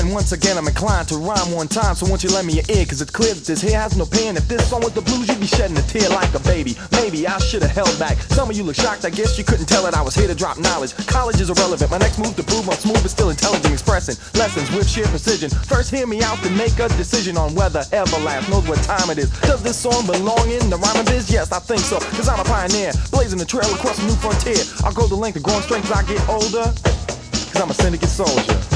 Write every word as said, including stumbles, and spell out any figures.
And once again I'm inclined to rhyme one time, so won't you lend me your ear, cause it's clear that this here has no pain. If this song was the blues, you'd be shedding a tear like a baby. Maybe I should've held back. Some of you look shocked, I guess you couldn't tell that I was here to drop knowledge. College is irrelevant, my next move to prove I'm smooth but still intelligent, expressing lessons with sheer precision. First hear me out, then make a decision on whether Everlast knows what time it is. Does this song belong in the rhyming biz? Yes, I think so, cause I'm a pioneer, blazing the trail across a new frontier. I'll go the length of growing strength as I get older, cause I'm a syndicate soldier.